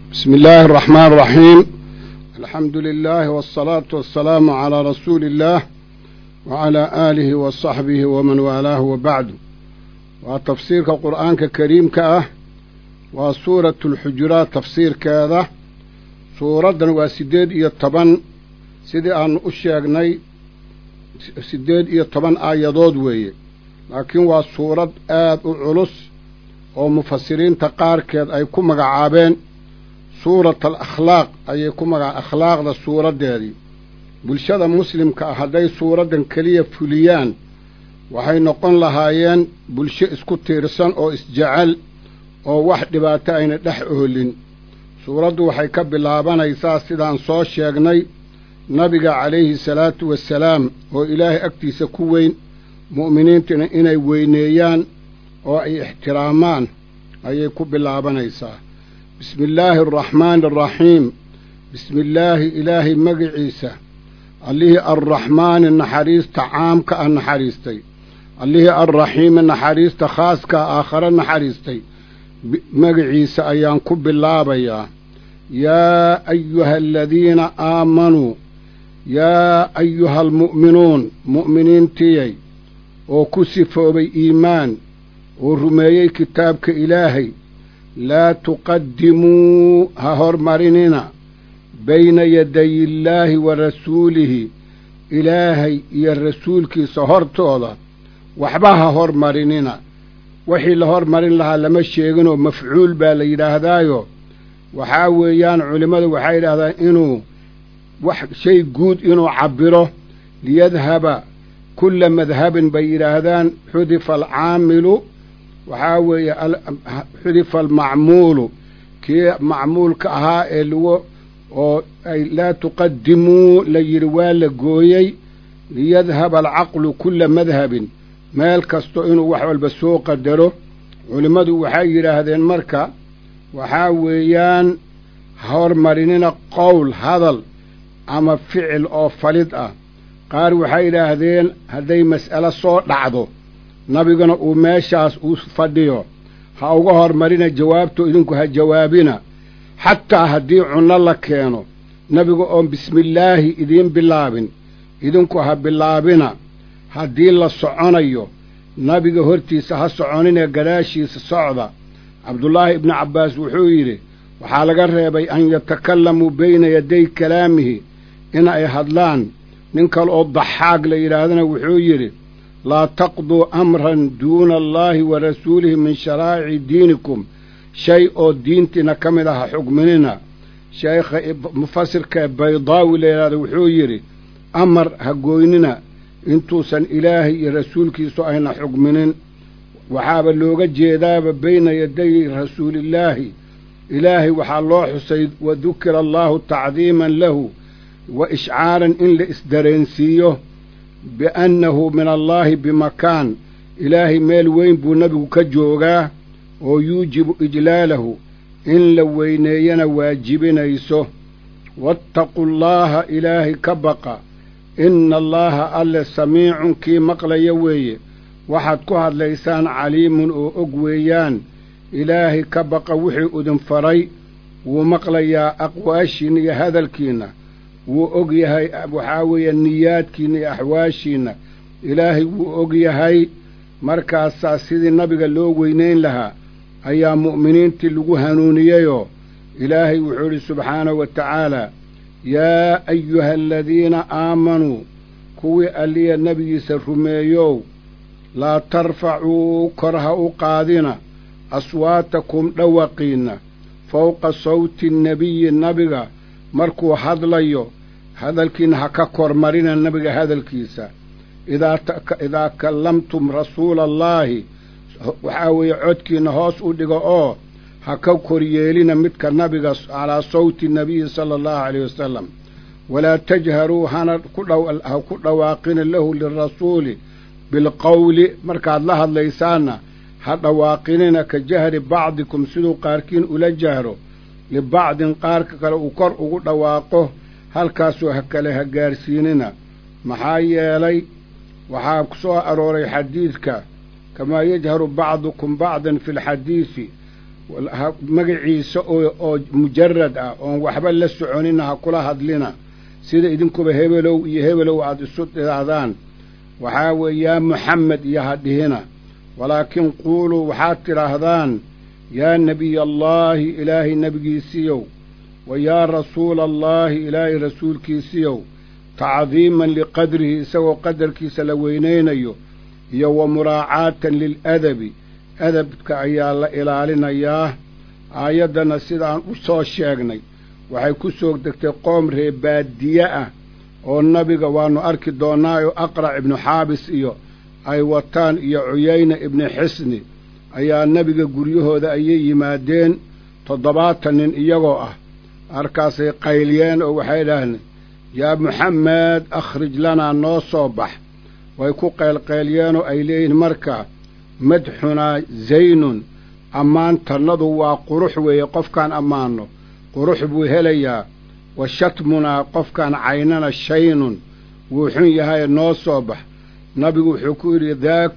بسم الله الرحمن الرحيم. الحمد لله والصلاة والسلام على رسول الله وعلى آله وصحبه ومن والاه وبعد. وتفسير القرآن الكريم وسورة الحجرات تفسير كذا سورة وسديد يطبن سيدي أن أشياغني سديد يطبن آيادود وي لكن وسورة آد علص ومفسرين تقار كذا أي كم مقعابين سورة الأخلاق أي كم أخلاق ذا سورة داري بلشدة مسلم كأحدي سورة كلية فليان وحي نقول لهايين بلشي اسكو تيرسان أو اسجعل أو واحد باتاين دحقهلين سورة وحي كبلابان ايساس سيدان صوشيغني نبي عليه الصلاة والسلام وإلهي أكتي سكوين مؤمنين إني وينيان وأي احترامان أي كبلابان ايساس. بسم الله الرحمن الرحيم. بسم الله إلهي مقعيسة الليه الرحمن النحريس تعام كالنحريستي الليه الرحيم النحريس خاص كآخر النحريستي مقعيسة أيان كب الله بيا. يا أيها الذين آمنوا يا أيها المؤمنون مؤمنين تيي وكسفوا بإيمان ورميي كتابك إلهي لا تقدموا ههر مرننا بين يدي الله ورسوله إلهي يا الرسول كي سهرتوضا وحباها هر مرننا وحي لهر مرن لها لما الشيغنو مفعول بالإله هدايو وحاويان علماء وحايل هذا إنو شيء قود إنو عبره ليذهب كل مذهب بإله هذان حذف العامل وحاوي حذف المعمول كي معمول كها اللي أي لا تقدموا ليروال قويي ليذهب العقل كل مذهب مال كستوئنو وحوال بسوق قدره علماء وحايل هذا المركة وحاويان هور مريننا قول هذا أما فعل أو فلد قال وحايل هذين مسألة صوت لعضو nabigana uu meeshaas uu fadhiyo ha uga hormarina jawaabto idinku ha jawaabina xataa haddii cunno la keeno nabiga oon bismillaahi idiin bilaabin idinku ha bilaabina haddii la soconayo nabiga hortiisa ha soconina gadaashiisa socda. cabdullaahi ibni cabbaas wuxuu yidhi waxaa laga reebay an yatakalamuu bayna yaday kalaamihi in ay hadlaan nin kale oo daxaag la yidhaahdana wuxuu yidhi لا تقضوا أمرا دون الله ورسوله من شرائع دينكم شيء دينتنا كمدها حكمنا. شيخ مفسر كبيضاوي لهذا وحويري أمر هقويننا انتو سن إلهي رسولك سؤالنا حكمنا وحاب اللوغة جيداب بين يدي رسول الله إلهي وحالله حسيد وذكر الله تعظيما له وإشعارا إن لإسدرينسيه بأنه من الله بمكان إلهي ميل وين بو نبي كجوغاه ويوجب إجلاله إن لوينينا واجبنا يسوه. واتقوا الله إلهي كبقى إن الله ألا سميع كي مقل يوي وحد كهد ليسان عليم أقويان إلهي كبقى وحي أدن فري ومقل يا أقواشين يا هذا الكينة وأجيهاي أبو حاوي النيات كيني أحواشينا إلهي وأجيهاي مركز سيد النبي قال له وينين لها أي مؤمنين تلقوا هنونييو إلهي وحوري سبحانه وتعالى. يا أيها الذين آمنوا كوي ألي النبي سرميو لا ترفعوا كره قادنا أصواتكم دوقين فوق صوت النبي markuu hadlayo hadalkiina ha ka kormarina nabiga hadalkiisa idaa kallamtum rasuulallaahi waxaa weeye codkiina hoos u dhigo oo ha ka koryeelina midka nabiga calaa sawti nabiyi sala allahu calayh wasalam walaa tajharuu hana ha ku dhawaaqina lahu lirasuuli bilqowli markaad la hadlaysaana ha dhawaaqinina ka jahri bacdikum siduu qaarkiin ula jahro لبعض قارك كلا وكر ودواقه هل كاسو هكله هجارسيننا محايا لي وحاك سوء أروري حديثك كما يجهر بعضكم بعضا في الحديث magaciisa oo mujarad ah oon waxba la soconina ha kula hadlina sida idinkuba hebelow iyo hebelow aad isu tidhaahdaan waxaa weeye yaa muxamed iyo ha dhihina walaakin quuluu waxaad tidhaahdaan yaa nebiya allaahi ilaahay nebigiisiiyow wa yaa rasuula allaahi ilaahay rasuulkiisiiyow tacdiiman liqadrihi isagoo qadarkiisa la weynaynayo iyo wa muraacaatan liladabi adabka ayaa la ilaalinayaa aayaddana sidaan u soo sheegnay waxay ku soo degtay qoom ree baadiye ah oo nabiga waannu arki doonnaayo aqrac ibnu xaabis iyo ay wataan iyo cuyayna ibnu xisni ayaa nebiga guryahooda ayay yimaadeen 70 nin iyagoo ah markaasay qayliyeen oo waxay dhahdeen yaa muxamed akhrij lanaa noo soo bax way ku qaylqayliyeenoo ay leeyihiin markaa madxunaa zaynun ammaantannadu waa qurux weeye qofkaan ammaanno qurux buu helayaa wa shatmunaa qofkaan caynana shaynun wuu xun yahay noo soo bax nabigu wuxuu ku yidhi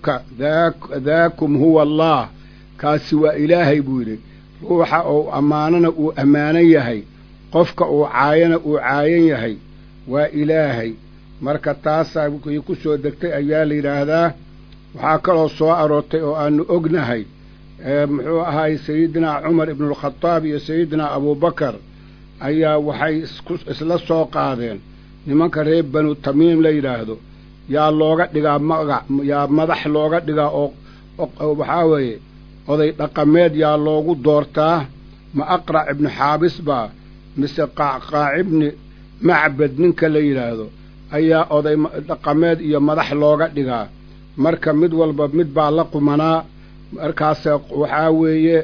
daakum huwa allaah kaasi waa ilaahay buu yidhi ruuxa uu ammaanana uu ammaanan yahay qofka uu caayana uu caayan yahay waa ilaahay marka taasaa ku soo degtay ayaa la yidhaahdaa waxaa kaloo soo aroortay oo aannu ognahay muxuu ahaay sayidinaa cumar ibnualkhadaab iyo sayidinaa abuubakar ayaa waxay isla soo qaadeen nimanka reer banu tamiim la yidhaahdo yaa looga dhigaa yaa madax looga dhigaa oo waxaa weeye oday dhaqameed yaa loogu doortaa ma aqrac ibnu xaabis baa mise qacqaac ibni macbad ninka la yidhaahdo ayaa oday dhaqameed iyo madax looga dhigaa marka mid walba mid baa la qumanaa markaase waxaa weeye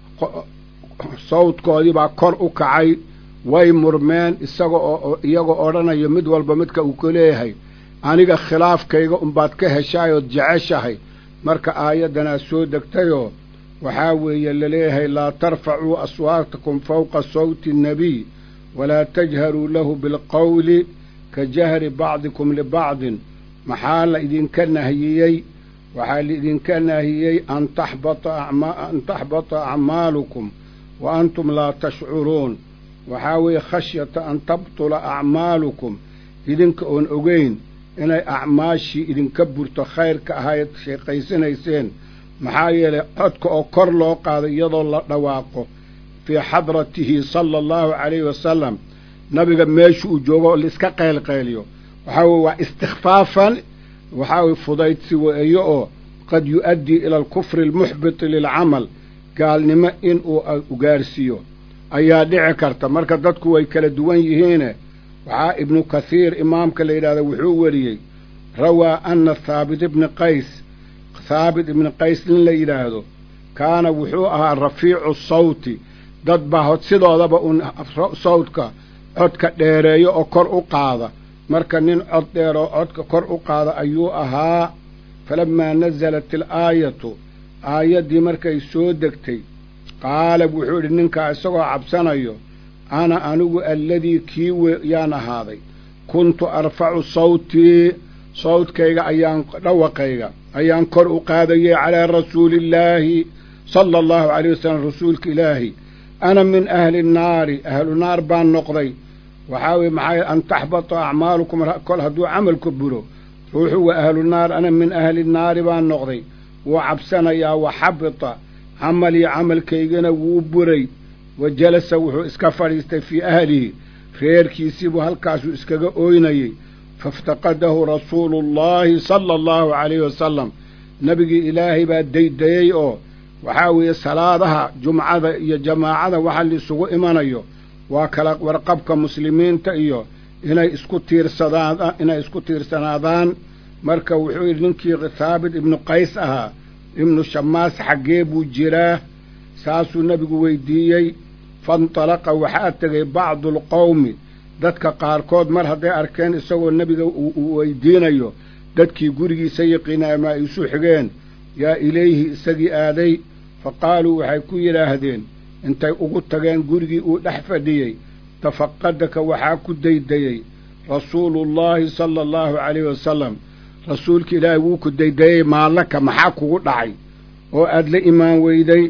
sawdkoodii baa kor u kacay way murmeen iyagoo odhanayo mid walba midka uu ku leeyahay aniga khilaafkayga unbaad ka heshaayood jeceshahay marka aayaddanaa soo degtayoo waxaa weeye laleeyahay laa tarfacuu aswaatakum fawqa sawti annabiy walaa tajharuu lahu bilqowli ka jahri bacdikum libacdin maxaa la idinka nahiyey waxaa laidinka nahiyey an taxbata acmaalukum wa antum laa tashcuruun waxaa weeye khashyata an tabtula acmaalukum idinka oon ogeyn inay acmaashii idinka burto khayrka ahayd sheeqaysanayseen maxaa yeelay codka oo kor loo qaado iyadoo la dhawaaqo fii xadratihi sala allahu calayhi wasalam nabiga meeshu uu joogo oo laiska qaylqayliyo waxaa weye waa istikhfaafan waxaa weye fudaydsi weeyo oo qad yu'addii ila alkufri almuxbiti lilcamal gaalnimo inuu ugaarsiiyo ayaa dhici karta marka dadku way kala duwan yihiine waxaa ibnu kathiir imaamka la yidhahda wuxuu weriyey rawaa ana thaabit ibni qays nin la yidhaahdo kaana wuxuu ahaa rafiicu sawti dad baa sidoodaba un sawdka codka dheereeyo oo kor u qaada marka nin cod dheeroo codka kor u qaada ayuu ahaa falammaa nasalat ilaayatu aayaddii markay soo degtay qaala wuxuu idhi ninkaa isagoo cabsanayo ana anigu alladii kii yaan ahaaday kuntu arfacu sawtii sawdkayga dhawaqayga ayaan kor u qaadayay calaa rasuuliillaahi sala allahu calayh wasalam rasuulka ilaahi ana min ahli nnaari ahlu naar baan noqday waxaa weye maxaa an taxbata acmaalukum kol hadduu camalku buro ruuxu waa ahlu naar ana min ahli nnaari baan noqday wuu cabsanayaa wa xabita camalii camalkaygana wuu buray wa jalasa wuxuu iska fadhiistay fii ahlihi reerkiisiibuu halkaasuu iskaga ooynayey faiftaqadahu rasuulullaahi sala allahu calayhi wasalam nebigii ilaahay baa daydayey oo waxaa weeye salaadaha jumcada iyo jamaacada waxa laisugu imanayo waa kala warqabka muslimiinta iyo inay isku tiirsanaadaan marka wuxuu yidhi ninkii thaabit ibnu qays ahaa ibnu shamaas xaggee buu jiraa saasuu nebigu weydiiyey faintalaqa waxaa tegay bacdu alqowmi dadka qaarkood mar hadday arkeen isagoo nebiga uu weydiinayo dadkii gurigiisa yaqiinay ama ay isu xigeen yaa ilayhi isagii aaday fa qaaluu waxay ku yidhaahdeen intay ugu tageen gurigii uu dhex fadhiyey tafaqadaka waxaa ku daydayey rasuulullaahi sala allahu calayhi wasalam rasuulka ilaahay wuu ku daydayey maallaka maxaa kugu dhacay oo aad la imaan weyday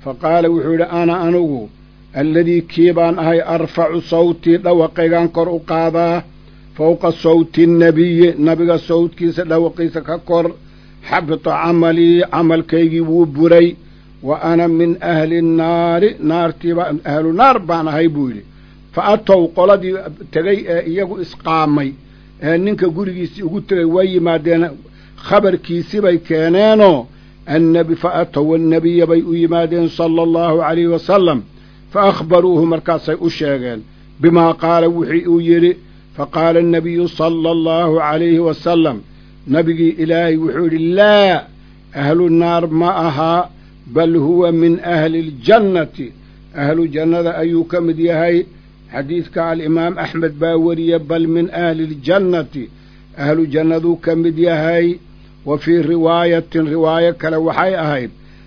faqaala wuxuu yidhi ana anugu alladii kii baan ahay arfacu sawtii dhawaqaygaan kor u qaadaa fawqa sawti nnabiyi nabiga sawtkiisa dhawaqiisa ka kor xabita camalii camalkaygii wuu buray wa ana min ahli nnaari naartiiba ahlu naar baan ahay buu yidhi fa atow qoladii tegey ee iyagu isqaamay ee ninka gurigiisii ugu tegay way yimaadeen khabarkiisi bay keeneenoo fa atow annabiya bay u yimaadeen sala allahu calayhi wasalam fa akhbaruuhu markaasay u sheegeen bimaa qaala wixii uu yidhi faqaala annabiyu sala allahu calayhi wasalam nabigii ilaahay wuxuu yidhi laa ahlu naar ma ahaa bal huwa min ahli اljannati ahlu jannada ayuu ka mid yahay xadiidka alimaam axmed baa weriye bal min ahli اljannati ahlu jannaduu ka mid yahay wa fii riwaayatin riwaayo kale waxay ahayd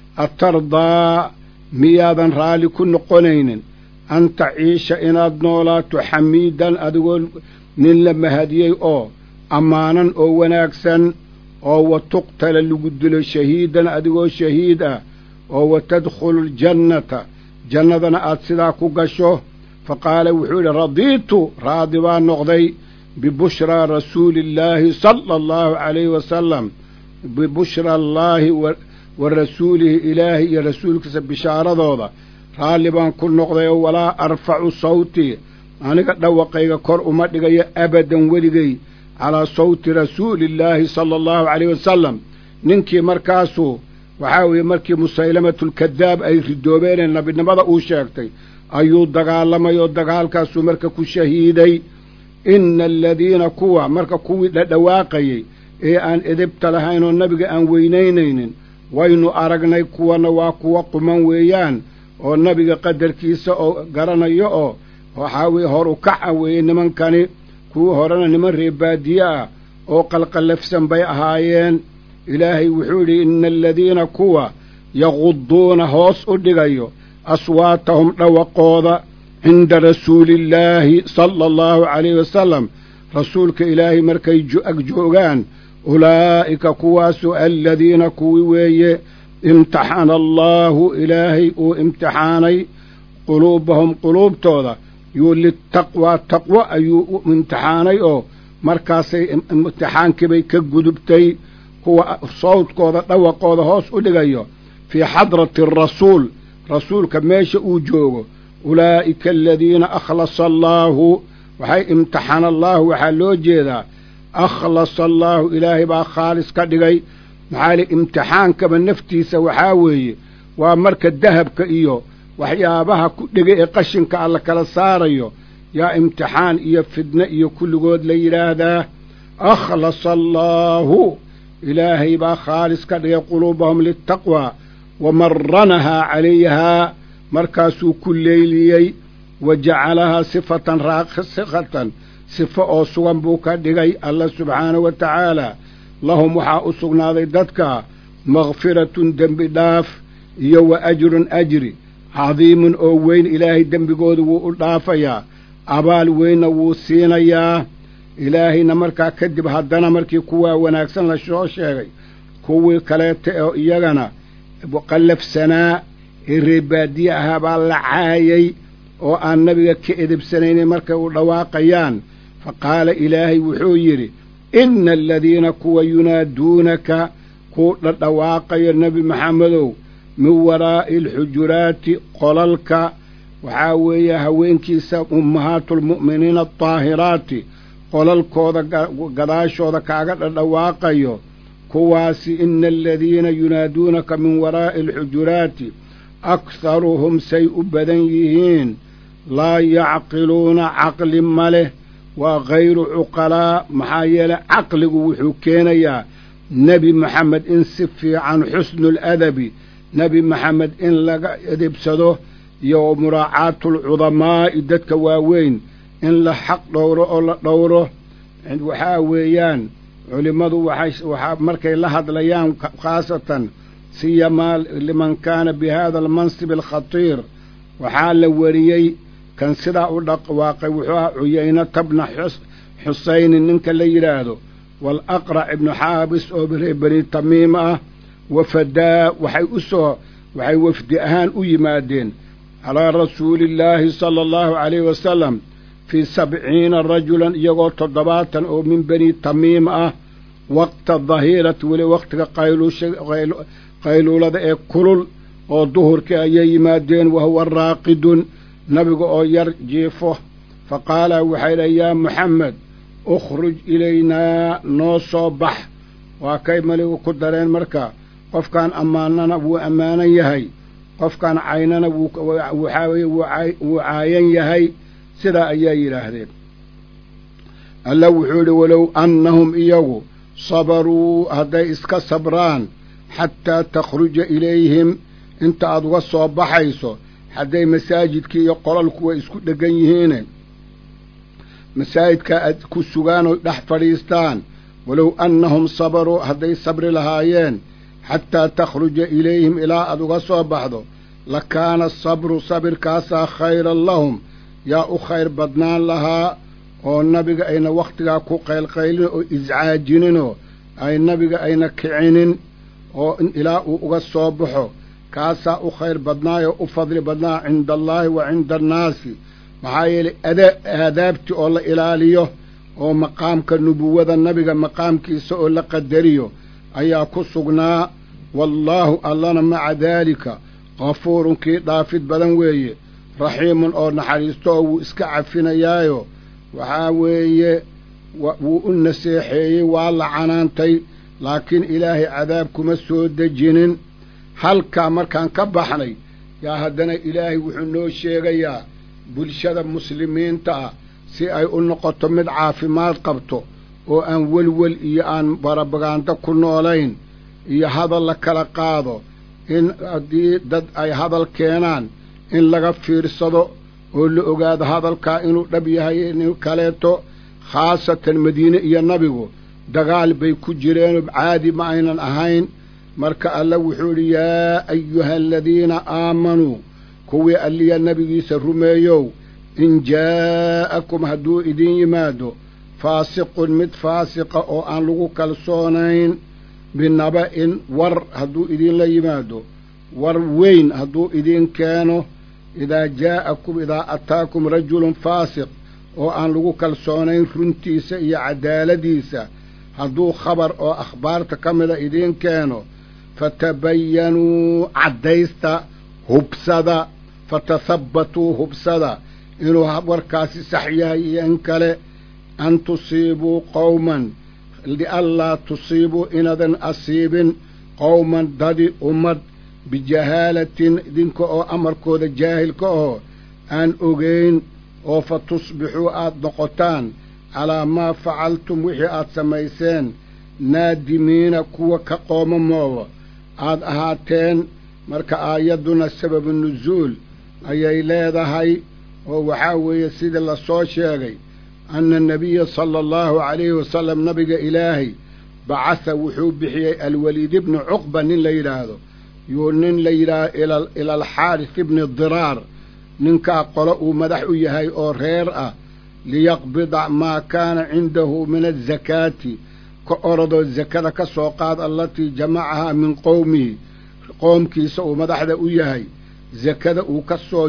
atardaa miyaadan raalli ku noqonaynin an taciisha inaad noolaato xamiidan adigoo nin la mahadiyey oo ammaanan oo wanaagsan oo wa tuqtala lagu dilo shahiidan adigoo shahiid ah oo wa tadkhulu ljannata jannadana aad sidaa ku gasho fa qaala wuxuu yidhi radiitu raadi baa noqday bibushraa rasuuli illaahi sala allahu calayhi wasalam bibushra allaahi wa rasuulihi ilaahi iyo rasuulkiisa bishaaradooda raalli baan ku noqday oo walaa arfacu sawtii aniga dhawaqayga kor uma dhigayo abadan weligay calaa sawti rasuulillaahi sala allahu calayhi wasalam ninkii markaasuu waxaa weeye markii musaylamatulkadaab ay ridoobeenee nabinimada uu sheegtay ayuu dagaalamay oo dagaalkaasuu marka ku shahiiday ina aladiina kuwa marka kuwii dhadhawaaqayey ee aan edebta lahayn oo nabiga aan weynaynaynin waynu aragnay kuwana waa kuwa quman weeyaan oo nabiga qadarkiisa oo garanayo oo waxaa weeye hor u kaca weeye nimankani kuwii horena niman reebaadiye ah oo qalqallafsan bay ahaayeen ilaahay wuxuu yidhi ina aladiina kuwa yaquduuna hoos u dhigayo aswaatahum dhawaqooda cinda rasuuliillaahi sala allahu calayhi wasalam rasuulka ilaahay markay ag joogaan ulaa'ika kuwaasu aladiina kuwii weeye imtixana allaahu ilaahay uu imtixaanay quluubahum quluubtooda yuu litaqwaa taqwo ayuu u imtixaanay oo markaasay imtixaankiibay ka gudubtay kuwa sawdkooda dhawaqooda hoos u dhigayo fii xadrati arasuul rasuulka meesha uu joogo ulaa'ika aladiina akhlasa allaahu waxay imtixana allaahu waxaa loo jeedaa akhlasa allaahu ilaahay baa khaalis ka dhigay maxaa li imtixaankaba naftiisa waxaa weeye waa marka dahabka iyo waxyaabaha ku dhegay ee qashinka alla kala saarayo yaa imtixaan iyo fidne iyo kulligood la yidhaahdaa akhlasa allaahu ilaahay baa khaalis ka dhigay quluubahum litaqwaa wa maranahaa calayhaa markaasuu ku leyliyey wa jacalahaa sifatan raasikatan sifo oo sugan buu ka dhigay alla subxaanahu wa tacaala lahum waxaa u sugnaaday dadka makfiratun dembi dhaaf iyo wa ajrun ajri cadiimun oo weyn ilaahay dembigooda wuu u dhaafayaa abaal weynna wuu siinayaa ilaahayna markaa kadib haddana markii kuwaa wanaagsan la soo sheegay kuwii kaleeta oo iyagana qallafsanaa ee reebaadiye ahaa baa la caayay oo aan nabiga ka edebsanaynin markay u dhawaaqayaan fa qaala ilaahay wuxuu yidhi ina aladiina kuwa yunaaduunaka kuu dhadhawaaqayo nebi maxamedow min waraa'i alxujuraati qolalka waxaa weeye haweenkiisa ummahaatulmu'miniina aldaahiraati qolalkooda gadaashooda kaaga dhadhawaaqayo kuwaasi ina aladiina yunaaduunaka min waraa'i alxujuraati akharuhum say u badan yihiin laa yacqiluuna caqli ma leh waa hayru cuqalaa maxaa yeelay caqligu wuxuu keenayaa nebi maxamed in si fiican xusnuuladabi nebi maxamed in laga edebsado iyo muraacaatulcudamaa'i dadka waaweyn in la xaq dhowro oo la dhowro waxaa weeyaan culimmadu waxaa markay la hadlayaan khaasatan siyamaa liman kaana bi hada almansib alkhatiir waxaa la weriyey kan sidaa u dhawaaqay wuxuu ahaa cuyaynata bna xusaynin ninka la yidhaahdo waalaqrac ibnu xaabis oo reer bani tamiim ah wafadaa waxay u soo waxay wafdi ahaan u yimaadeen calaa rasuulillaahi sala allahu calayhi wasalam fii 70 rajulan iyagoo 70 oo min bani tamiim ah waqta dahiirati weli waqtiga qayluulada ee kulul oo duhurkii ayay yimaadeen wahuwa raaqidun nabiga oo yar jiifo fa qaala waxay dhahay yaa muxamed ukhruj ilaynaa noo soo bax waa kay maligu ku dareen marka qofkaan ammaanana wuu ammaanan yahay qofkaan caynana waxaa weye wuu caayan yahay sidaa ayaa yidhaahdeen alla wuxuu yidhi walow annahum iyagu sabaruu hadday iska sabraan xataa takhruja ilayhim inta aad uga soo baxayso hadday masaajidkii iyo qolalku way isku dheggan yihiine masaajidkaa aad ku sugaan oo dhex fadhiistaan walow annahum sabaruu hadday sabri lahaayeen xataa takhruja ilayhim ilaa aad uga soo baxdo lakaana asabru sabirkaasaa khayran lahum yaa u khayr badnaan lahaa oo nabiga ayna wakhtigaa ku qaylqaylin oo iscaajininoo ay nabiga ayna kicinin oo ilaa uu uga soo baxo kaasaa u khayr badnaayoo u fadli badnaa cinda allaahi wa cinda annaasi maxaa yeelay aadaabtii oo la ilaaliyo oo maqaamka nubuwada nabiga maqaamkiisa oo la qadariyo ayaa ku sugnaa wallaahu allana maca daalika qafuurun kii dhaafid badan weeye raxiimun oo naxariisto oo wuu iska cafinayaayo waxaa weeye wuu u naseexeeyey waa la canaantay laakiin ilaahay cadaab kuma soo dejinin halkaa markaan ka baxnay yaa haddana ilaahay wuxuu noo sheegayaa bulshada muslimiinta ah si ay u noqoto mid caafimaad qabto oo aan welwel iyo aan barabagaanto ku noolayn iyo hadal la kala qaado in haddii dad ay hadal keenaan in laga fiirsado oo la ogaado hadalkaa inuu dhab yahay in kaleeto khaasatan madiine iyo nabigu dagaal bay ku jireenoo caadi ma aynan ahayn marka alla wuxuu idhi yaa ayuha aladiina aamanuu kuwii alliya nebigiisa rumeeyow in jaa'akum hadduu idin yimaado faasiqun mid faasiqa oo aan lagu kalsoonayn binaba'in war hadduu idinla yimaado war weyn hadduu idin keeno idaa ataakum rajulun faasiq oo aan lagu kalsoonayn runtiisa iyo cadaaladiisa hadduu khabar oo akhbaarta ka mida idiin keeno fatabayanuu caddaysta hubsada fatathabbatuu hubsada inuu warkaasi sax yahay iyo in kale an tusiibuu qowman lianlaa tusiibuu inadan asiibin qowman dadi ummad bijahaalatin idinka oo amarkooda jaahilka oo aan ogayn oo fa tusbixuu aad noqotaan calaa maa facaltum wixii aad samayseen naadimiina kuwa ka qoomamooba aad ahaateen marka aayadduna sababu nusuul ayay leedahay oo waxaa weeye sidii la soo sheegay anna nebiya sala allahu calayhi wasalam nabiga ilaahay bacasa wuxuu bixiyey alwaliid ibni cuqba nin la yidhaahdo yuu nin la yidhaahdo ila alxaaris ibni diraar ninkaa qolo uu madax u yahay oo reer ah liyaqbida maa kaana cindahu min azakaati ka orodoo zakada ka soo qaad allatii jamacahaa min qowmihi qoomkiisa uu madaxda u yahay zakada uu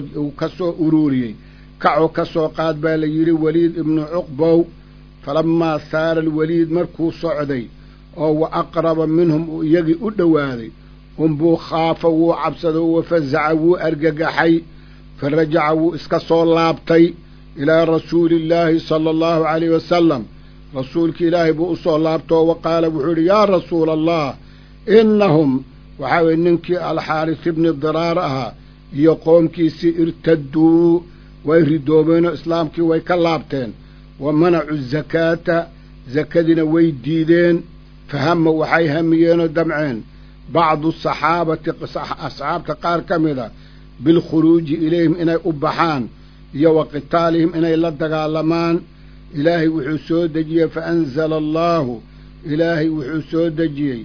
ka soo uruuriyey kaco ka soo qaad baa la yidhi weliid ibnu cuqbow falammaa saara alweliid markuu socday oo wa aqraba minhum uu iyagii u dhowaaday unbuu khaafa wuu cabsado wafazaca wuu argagaxay fa rajaca wuu iska soo laabtay ilaa rasuulillaahi sala allahu calayhi wasalam rasuulki ilaahay buu u soo laabtoo wa qaala wuxuu idhi yaa rasuula allah innahum waxaa weye ninkii alxaaris ibni diraar ahaa iyo qoomkiisii irtadduu way ridoobeenoo islaamkii way ka laabteen wa manacu zakaata zakadiina way diideen fahama waxay hamiyeenoo damceen bacdu saxaabati asxaabta qaar ka mida bilkhuruuji ilayhim inay u baxaan iyo wa qitaalihim inay la dagaalamaan ilaahay wuxuu soo dejiyey faanzala allaahu ilaahay wuxuu soo dejiyey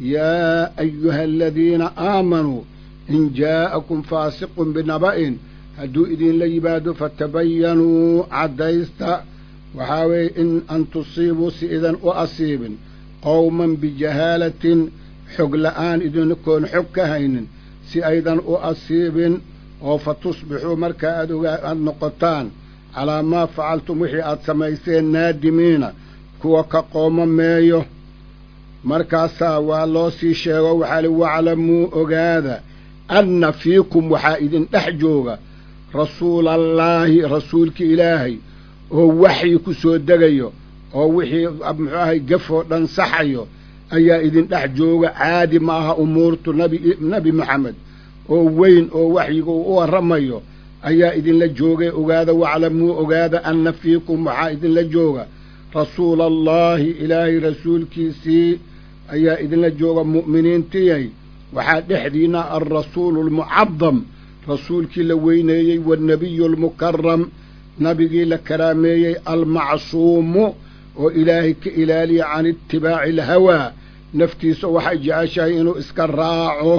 yaa ayuha aladiina aamanuu in jaa'akum faasiqun binaba'in hadduu idinla yimaado fatabayanuu caddaysta waxaa weeye in an tusiibuu si idan u asiibin qowman bijahaalatin xog la'aan idinkoon xog ka haynin si aydan u asiibin oo fa tusbixuu markaa aad noqotaan calaa maa facaltum wixii aad samayseen naadimiina kuwa ka qoomameeyo. markaasaa waa loo sii sheego waxaa li waclamuu ogaada anna fiikum waxaa idin dhex jooga rasuulallaahi rasuulki ilaahay oo waxyi ku soo degayo oo wixii muxuu ahay gafoo dhan saxayo ayaa idin dhex jooga. caadi ma aha umuurtu nebi maxamed oo weyn oo waxyiga uu u warramayo ayaa idinla joogay. ogaada waclamuu ogaada anna fiikum waxaa idinla jooga rasuulallaahi ilaahay rasuulkiisii ayaa idinla jooga. mu'miniintiyay waxaa dhexdiina alrasuulu almucadam rasuulkii la weyneeyey waannabiyu almukaram nabigii la karaameeyey almacsuumu oo ilaahay ka ilaaliya can itibaaci alhawaa naftiisa waxay jeceshahay inuu iska raaco.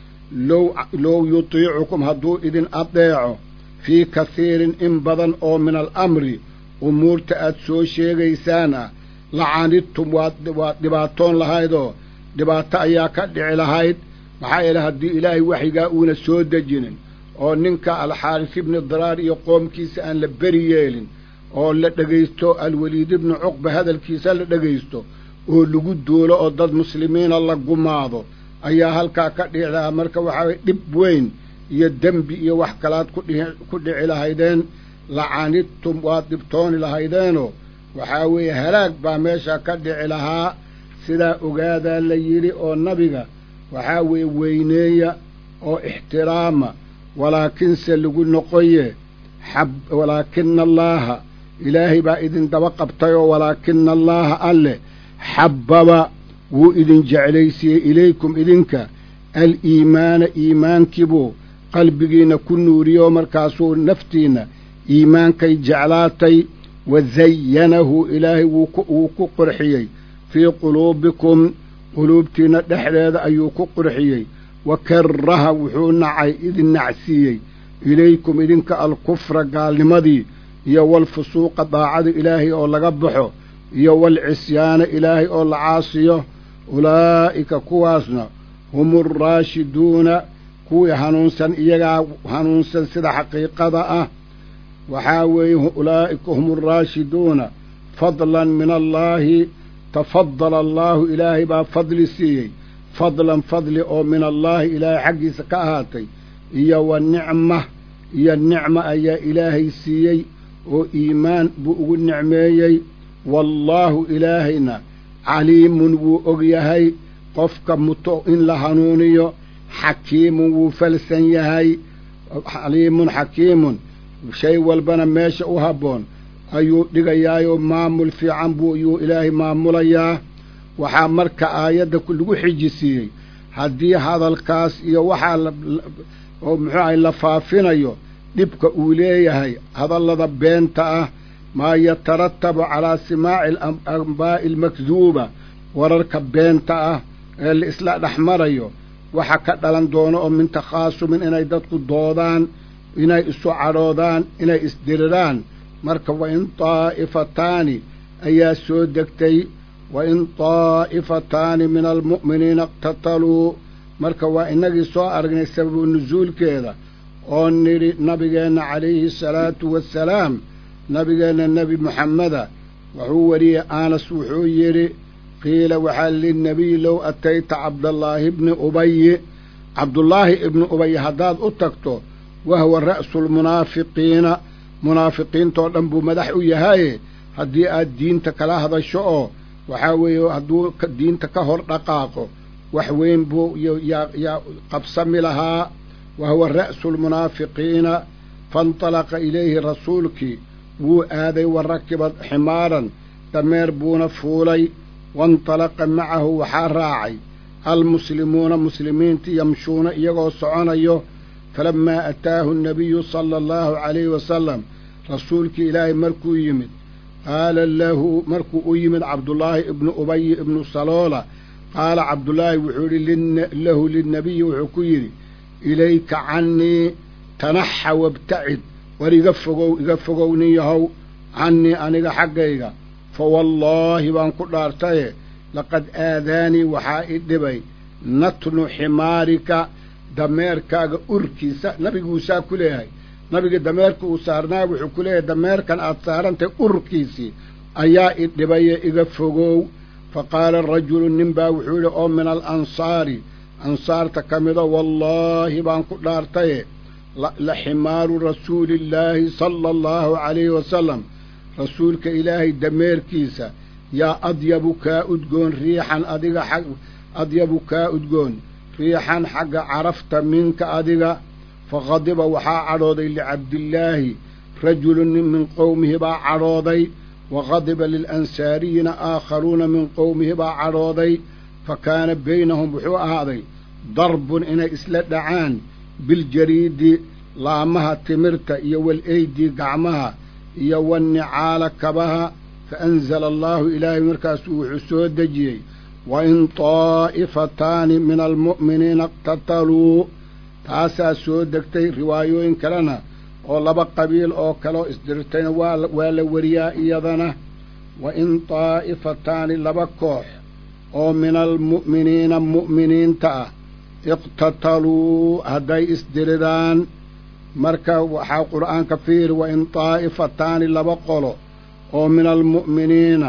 low yutiicukum hadduu idin adeeco fii kasiirin in badan oo min alamri umuurta aad soo sheegaysaan ah lacanidtum waad dhibaatoon lahaydoo dhibaato ayaa ka dhici lahayd. maxaa yeele haddii ilaahay waxyigaa uuna soo dejinin oo ninka alxaaris ibni diraar iyo qoomkiisa aan la beri yeelin oo la dhegaysto alwaliid ibnu cuqba hadalkiisa la dhegaysto oo lagu duulo oo dad muslimiina la gumaado ayaa halkaa ka dhici lahaa. marka waxaa way dhib weyn iyo dembi iyo wax kalaad ku dhici lahaydeen. lacanidtum waad dhibtooni lahaydeenoo waxaa weeye halaag baa meesha ka dhici lahaa. sidaa ogaadaa la yidhi oo nabiga waxaa weeye weyneeya oo ixtiraama walaakinse lagu noqoye walaakina allaaha ilaahay baa idin daba qabtayoo walaakina allaaha alle xabbaba wuu idin jeclaysiiyey ilaykum idinka aliimaana iimaankiibuu qalbigiinna ku nuuriyoo markaasuu naftiinna iimaankay jeclaatay. wazayanahu ilaahay wuu ku qurxiyey fii quluubikum quluubtiinna dhexdeeda ayuu ku qurxiyey. wa karaha wuxuu nacay idin nacsiiyey ilaykum idinka alkufra gaalnimadii iyo walfusuuqa daacada ilaahay oo laga baxo iyo walcisyaana ilaahay oo la caasiyo. ulaa'ika kuwaasna hum alraashiduuna kuwii hanuunsan iyagaa hanuunsan sida xaqiiqada ah. waxaa weeye ulaa'ika hum alraashiduuna fadlan min allaahi tafadala allaahu ilaahay baa fadli siiyey fadlan fadli oo min allaahi ilaahay xaggiisa ka ahaatay iyo wa nicma iyo nicma ayaa ilaahay siiyey oo iimaan buu ugu nicmeeyey. wallaahu ilaahayna caliimun wuu og yahay qofka muto in la hanuuniyo. xakiimun wuu falsan yahay. caliimun xakiimun shay walbana meesha u habboon ayuu dhigayaayoo maamul fiican yuu ilaahay maamulayaa. waxaa marka aayadda lagu xijisiiyey haddii hadalkaas iyo waxaa oo muxuu ahay la faafinayo dhibka uu leeyahay hadallada beenta ah maa yataratabu calaa simaaci alanbaa'i almakduuba wararka beenta ah ee la isla dhex marayo waxa ka dhalan doono oo min takhaasumin inay dadku doodaan inay isu cadhoodaan inay isdiriraan. marka wa in taa'ifataani ayaa soo degtay wa in taa'ifataani min almu'miniina iqtataluu. marka waa inagii soo aragnay sababu nusuulkeeda oo nidhi nabigeenna calayhi salaatu wassalaam nabigeenna nebi moxameda wuxuu wariyey anas wuxuu yidhi qiila waxaa linnebiy low atayta cabdallaahi ibni ubay haddaad u tagto wahwa ra'sulmunaafiqiina munaafiqiintoo dhan buu madax u yahaye haddii aad diinta kala hadasho oo waxaa weeye hadduu diinta ka hor dhaqaaqo wax weyn buu yaa qabsami lahaa. wahuwa ra'sulmunaafiqiina faintalaqa ilayhi rasuulkii wuu aaday wa rakiba ximaaran dameer buuna fuulay. waintalaqa macahu waxaa raacay almuslimuuna muslimiintii yamshuuna iyagoo soconayo. falammaa ataahu annabiyu sala allahu calayhi wasalam rasuulkii ilaahay markuu yimid qaala lahu markuu u yimid cabdullaahi ibnu ubayi ibnu saloola qaala cabdullaahi wuxuu yidhi lahu linnabiyi wuxuu ku yidhi ilayka cannii tanaxa wabtacid war iga fogow nin yahow cannii aniga xaggayga fa wallaahi baan ku dhaartaye laqad aadaanii waxaa i dhibay natnu ximaarika dameerkaaga urkiisa nabiguusaa ku leeyahay nabiga dameerka uu saarnaa wuxuu ku leeyahay dameerkan aad saarantay urkiisii ayaa idhibaye iga fogow faqaala rajulu nin baa wuxuu yidhi oo min alansaari ansaarta ka mida wallaahi baan ku dhaartaye la ximaaru rasuulillaahi sala allahu calayhi wasalam rasuulka ilaahay dameerkiisa yaa adyabu kaa udgoon riixan adiga adyabu kaa udgoon riixan xagga carafta minka adiga faqadiba waxaa cadhooday licabdillaahi rajulun min qowmihi baa cadhooday waqadiba lilansaariyina aakharuuna min qowmihi baa cadhooday fa kaana baynahum wuxuu ahaaday darbun inay isla dhacaan biljariidi laamaha timirta iyo walaydi gacmaha iyo wannicaala kabaha fa anzala allaahu ilaahay markaasuu wuxuu soo dejiyey wain taa'ifataani min almu'miniina iqtataluu taasaa soo degtay riwaayooyin kalena oo laba qabiil oo kaleo isdirtayna waa la wariyaa iyadana wain taa'ifataani laba koox oo min almu'miniina mu'miniinta ah iqtataluu hadday isdiridaan marka waxaa qur'aanka fiiri wain taa'ifataani laba qolo oo min almu'miniina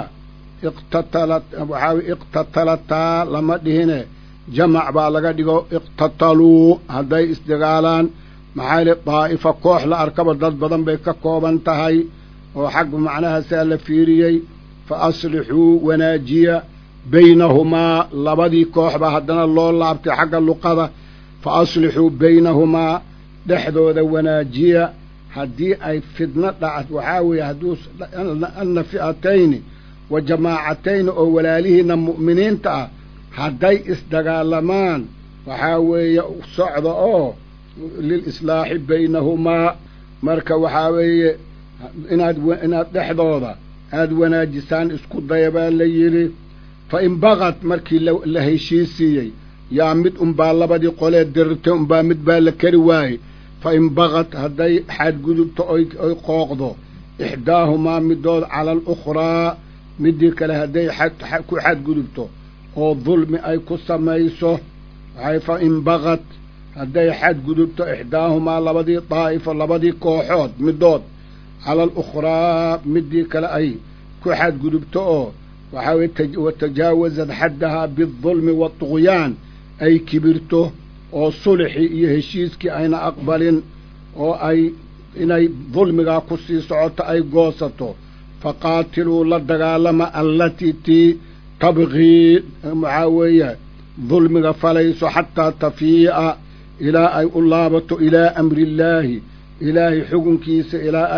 iqtatalataa lama dhihine jamac baa laga dhigo iqtataluu hadday isdagaalaan maxaa yili daa'ifa koox la arkaba dad badan bay ka kooban tahay oo xagga macnahaasaa la fiiriyey fa aslixuu wanaajiya baynahumaa labadii koox baa haddana loo laabtay xagga luqada fa aslixuu baynahumaa dhexdooda wanaajiya haddii ay fidno dhacad waxaa weeye hadduu anna fi'atayni wa jamaacatayni oo walaalihiinna mu'miniinta ah hadday isdagaalamaan waxaa weeye socda oo lilislaaxi baynahumaa marka waxaa weeye inaad dhexdooda aad wanaajisaan isku daya baa la yidhi fa in bagad markii la heshiisiiyey yaa mid unbaa labadii qolee dirirtay unbaa mid baa la kari waayey fa in bagad hadday xadgudubto oy qooqdo ixdaahumaa midood cala alukhraa midii kale hadday ku xadgudubto oo dulmi ay ku samayso waxay fa in bagad hadday xadgudubto ixdaahumaa labadii daa'ifo labadii kooxood midood cala alukhraa midii kale ay ku xadgudubto oo waxaa weye watajaawasad xaddahaa bidulmi waatugyaan ay kibirto oo sulxii iyo heshiiskii ayna aqbalin oo ay inay dulmigaa ku sii socoto ay goosato faqaatiluu la dagaalama allatii tii tabqii waxaa weeye dulmiga falayso xataa tafii'a ilaa ay u laabato ilaa amriillaahi ilaahay xukunkiisa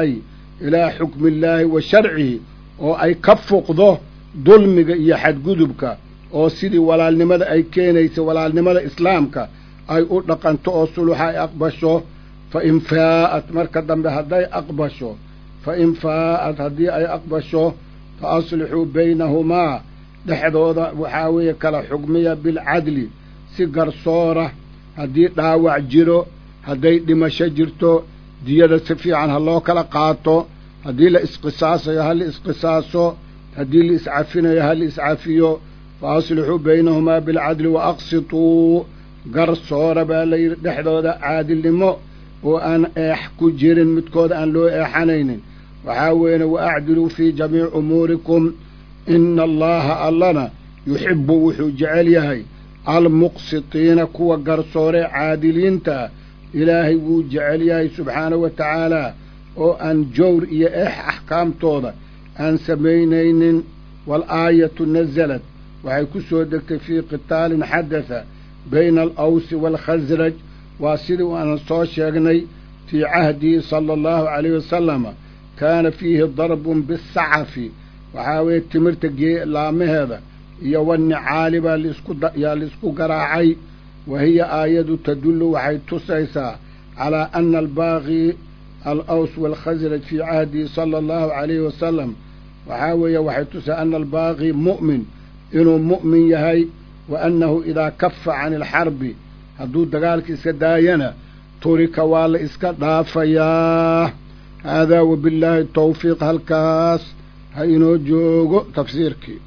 ilaa xukmillaahi wa sharcihi oo ay ka fuqdo dulmiga iyo xadgudubka oo sidii walaalnimada ay keenaysa walaalnimada islaamka ay u dhaqanto oo suluxa ay aqbasho fa in faa'at marka dambe hadday aqbasho fa in faa'at haddii ay aqbasho fa aslixuu baynahumaa dhexdooda waxaa weeye kala xugmiya bilcadli si garsoora haddii dhaawac jiro hadday dhimasho jirto diyada si fiican ha loo kala qaato haddii la isqisaasayo ha la isqisaaso haddii la iscafinayo ha la iscafiyo fa aslixuu baynahumaa bilcadli wa aqsituu garsoora baa la yidhi dhexdooda caadilnimo oo aan eex ku jirin midkooda aan loo eexanaynin waxaa weeyane wa acdiluu fii jamiici umuurikum ina allaha allana yuxibbu wuxuu jecel yahay almuqsitiina kuwa garsoore caadiliinta ilaahay wuu jecel yahay subxaanahu wa tacaalaa oo aan jawr iyo eex axkaamtooda aan samaynaynin waalaayatu nasalad waxay ku soo degtay fii qitaalin xadasa bayna alawsi waalkhasraj waa sidii aanan soo sheegnay fii cahdihi sala allahu calayhi wasalama kaana fiihi darbun bisacafi waxaa weeye timirta laamaheeda iyo wannicaali baa laisku garaacay wa hiya aayadu tadullu waxay tusaysaa calaa ana albaaqi alaws waalkhasraj fii cahdihi sala allahu calayhi wasalam waxaa weeye waxay tusaa ana albaaqi mu'min inuu mu'min yahay wa annahu idaa kafa cani alxarbi hadduu dagaalka iska daayana turika waa la iska dhaafayaa haadaa wabillaahi tawfiiq halkaas ha inoo joogo tafsiirkii